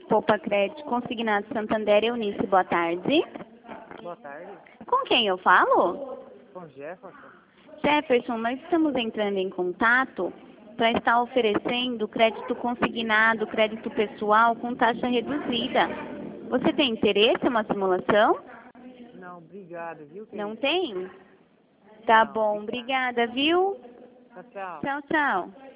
Poupa Crédito Consignado Santander, Eunice, boa tarde. Boa tarde. Com quem eu falo? Com Jefferson. Jefferson, nós estamos entrando em contato para estar oferecendo crédito consignado, crédito pessoal com taxa reduzida. Você tem interesse em uma simulação? Não, obrigado, viu? Não tem? Tá Não, bom, obrigada, viu? Tchau, tchau. Tchau, tchau.